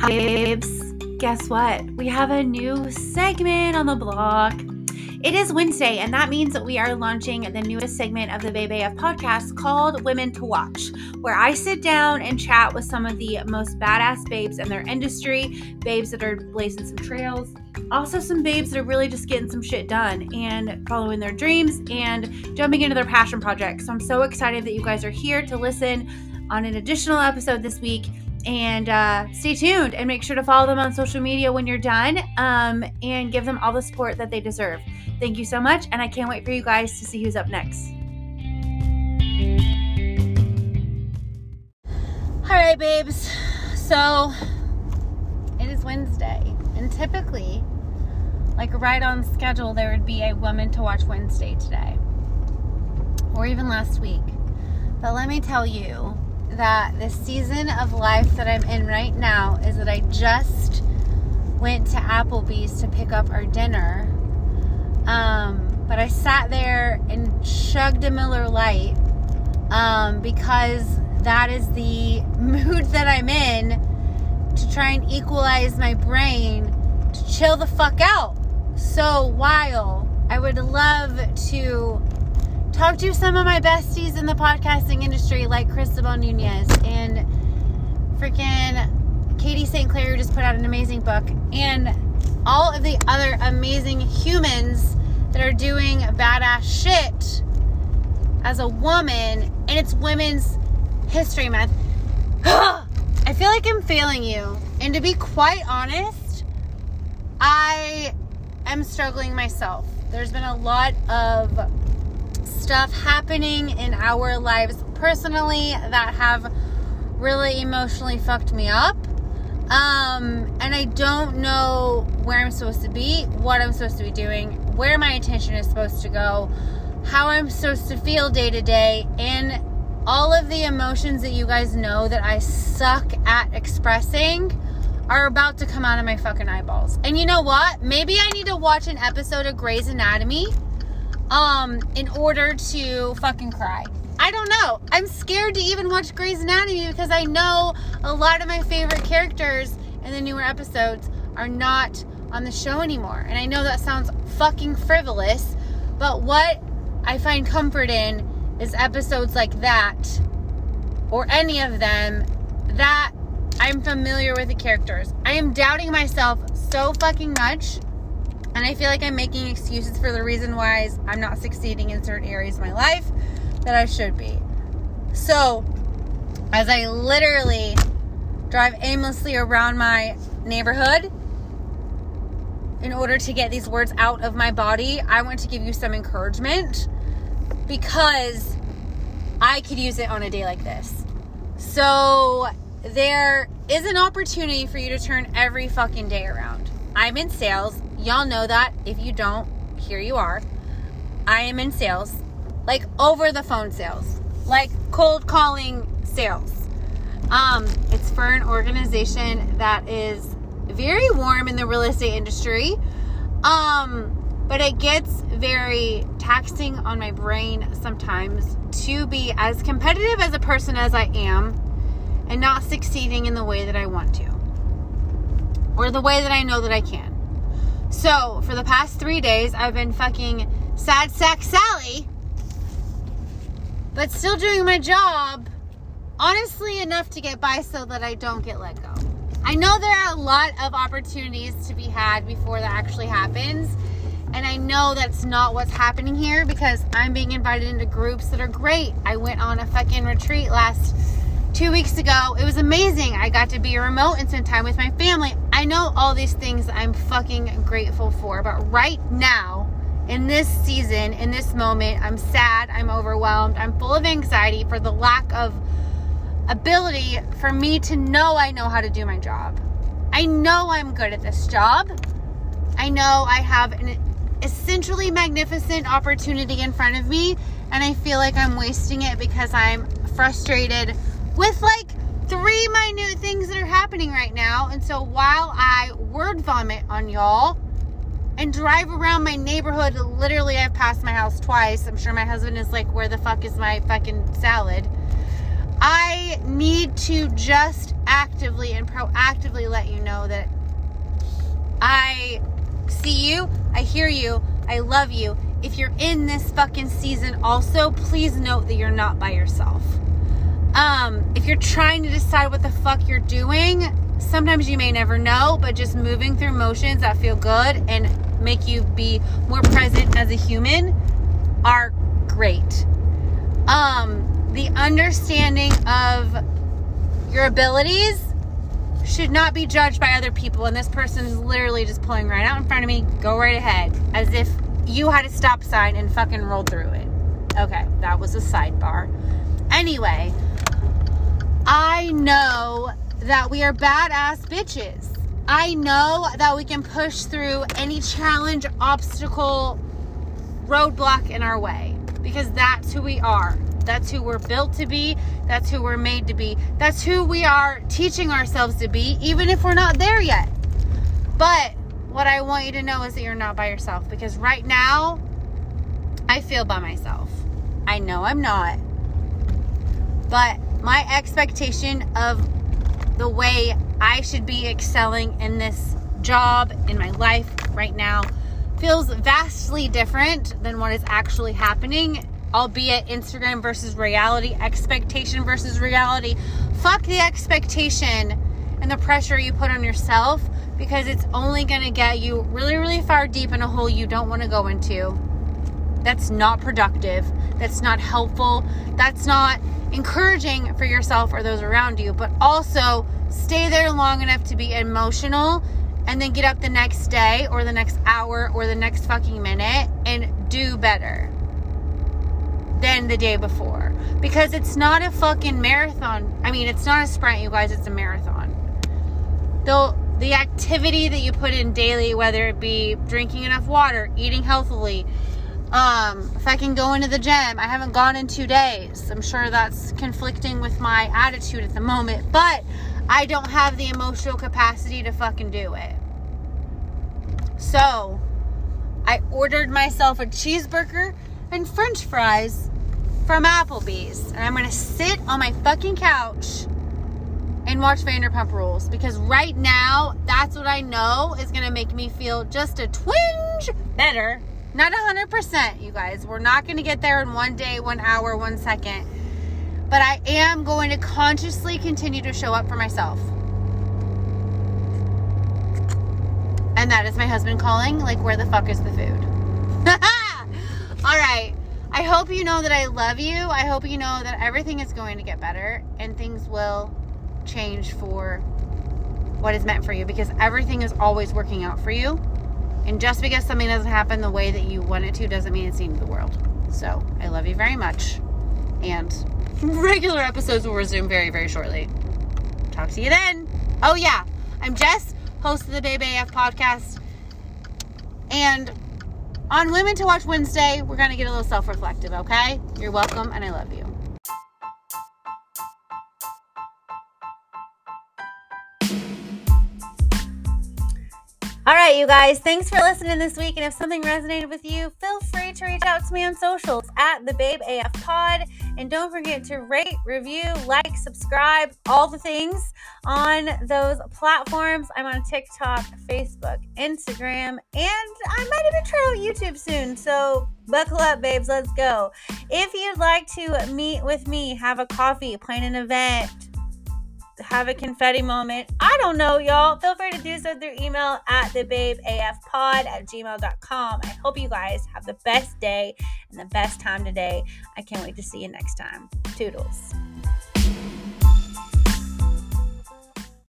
babes, guess what? We have a new segment on the block. It is Wednesday, and that means that we are launching the newest segment of the Babe AF podcast called Women to Watch, where I sit down and chat with some of the most badass babes in their industry, babes that are blazing some trails, also some babes that are really just getting some shit done and following their dreams and jumping into their passion projects. So I'm so excited that you guys are here to listen on an additional episode this week. And stay tuned and make sure to follow them on social media when you're done and give them all the support that they deserve. Thank you so much, and I can't wait for you guys to see who's up next. All right, babes. So it is Wednesday, and typically, like right on schedule, there would be a Women to Watch Wednesday today, or even last week. But let me tell you that the season of life that I'm in right now is that I just went to Applebee's to pick up our dinner. But I sat there and chugged a Miller Lite because that is the mood that I'm in, to try and equalize my brain to chill the fuck out. So while I would love to talk to some of my besties in the podcasting industry, like Cristobal Nunez and freaking Katie St. Clair, who just put out an amazing book, and all of the other amazing humans that are doing badass shit as a woman, and it's Women's History Month. I feel like I'm failing you, and to be quite honest, I am struggling myself. There's been a lot of stuff happening in our lives personally that have really emotionally fucked me up. And I don't know where I'm supposed to be, what I'm supposed to be doing, where my attention is supposed to go, how I'm supposed to feel day to day, and all of the emotions that you guys know that I suck at expressing are about to come out of my fucking eyeballs. And you know what? Maybe I need to watch an episode of Grey's Anatomy in order to fucking cry. I don't know. I'm scared to even watch Grey's Anatomy because I know a lot of my favorite characters in the newer episodes are not on the show anymore. And I know that sounds fucking frivolous, but what I find comfort in is episodes like that, or any of them, that I'm familiar with the characters. I am doubting myself so fucking much, and I feel like I'm making excuses for the reason why I'm not succeeding in certain areas of my life that I should be. So, as I literally drive aimlessly around my neighborhood in order to get these words out of my body, I want to give you some encouragement, because I could use it on a day like this. So, there is an opportunity for you to turn every fucking day around. I'm in sales. Y'all know that. If you don't, here you are. I am in sales. Like over the phone sales. Like cold calling sales. It's for an organization that is very warm in the real estate industry. But it gets very taxing on my brain sometimes to be as competitive as a person as I am and not succeeding in the way that I want to, or the way that I know that I can. So, for the past 3 days, I've been fucking sad sack Sally, but still doing my job, honestly enough to get by so that I don't get let go. I know there are a lot of opportunities to be had before that actually happens, and I know that's not what's happening here, because I'm being invited into groups that are great. I went on a fucking retreat 2 weeks ago. It was amazing. I got to be remote and spend time with my family. I know all these things I'm fucking grateful for, but right now, in this season, in this moment, I'm sad, I'm overwhelmed, I'm full of anxiety for the lack of ability for me to know I know how to do my job. I know I'm good at this job. I know I have an essentially magnificent opportunity in front of me, and I feel like I'm wasting it because I'm frustrated with like 3 minute things that are happening right now. And so while I word vomit on y'all and drive around my neighborhood, literally I've passed my house twice. I'm sure my husband is like, where the fuck is my fucking salad? I need to just actively and proactively let you know that I see you, I hear you, I love you. If you're in this fucking season also, please note that you're not by yourself. If you're trying to decide what the fuck you're doing, sometimes you may never know, but just moving through motions that feel good and make you be more present as a human are great. The understanding of your abilities should not be judged by other people, and this person is literally just pulling right out in front of me. Go right ahead, as if you had a stop sign and fucking rolled through it. Okay, that was a sidebar. Anyway, I know that we are badass bitches. I know that we can push through any challenge, obstacle, roadblock in our way, because that's who we are. That's who we're built to be. That's who we're made to be. That's who we are teaching ourselves to be, even if we're not there yet. But what I want you to know is that you're not by yourself, because right now I feel by myself. I know I'm not. But my expectation of the way I should be excelling in this job, in my life right now, feels vastly different than what is actually happening, albeit Instagram versus reality, expectation versus reality. Fuck the expectation and the pressure you put on yourself, because it's only going to get you really, really far deep in a hole you don't want to go into. That's not productive. That's not helpful. That's not encouraging for yourself or those around you. But also stay there long enough to be emotional and then get up the next day or the next hour or the next fucking minute and do better than the day before. Because it's not a fucking marathon. I mean, it's not a sprint, you guys. It's a marathon. The activity that you put in daily, whether it be drinking enough water, eating healthily, if I can go into the gym. I haven't gone in 2 days. I'm sure that's conflicting with my attitude at the moment, but I don't have the emotional capacity to fucking do it. So I ordered myself a cheeseburger and french fries from Applebee's, and I'm gonna sit on my fucking couch and watch Vanderpump Rules, because right now that's what I know is gonna make me feel just a twinge better. Not 100%, you guys. We're not going to get there in 1 day, 1 hour, 1 second. But I am going to consciously continue to show up for myself. And that is my husband calling, like, where the fuck is the food? All right. I hope you know that I love you. I hope you know that everything is going to get better and things will change for what is meant for you, because everything is always working out for you. And just because something doesn't happen the way that you want it to doesn't mean it's the end of the world. So, I love you very much. And regular episodes will resume very, very shortly. Talk to you then. Oh, yeah. I'm Jess, host of the Babe AF podcast. And on Women to Watch Wednesday, we're going to get a little self-reflective, okay? You're welcome, and I love you. All right, you guys, thanks for listening this week. And if something resonated with you, feel free to reach out to me on socials at the Babe AF Pod. And don't forget to rate, review, like, subscribe, all the things on those platforms. I'm on TikTok, Facebook, Instagram, and I might even try out YouTube soon. So buckle up, babes. Let's go. If you'd like to meet with me, have a coffee, plan an event, have a confetti moment, I don't know, y'all, feel free to do so through email at thebabeafpod@gmail.com. I hope you guys have the best day and the best time today. I can't wait to see you next time. Toodles.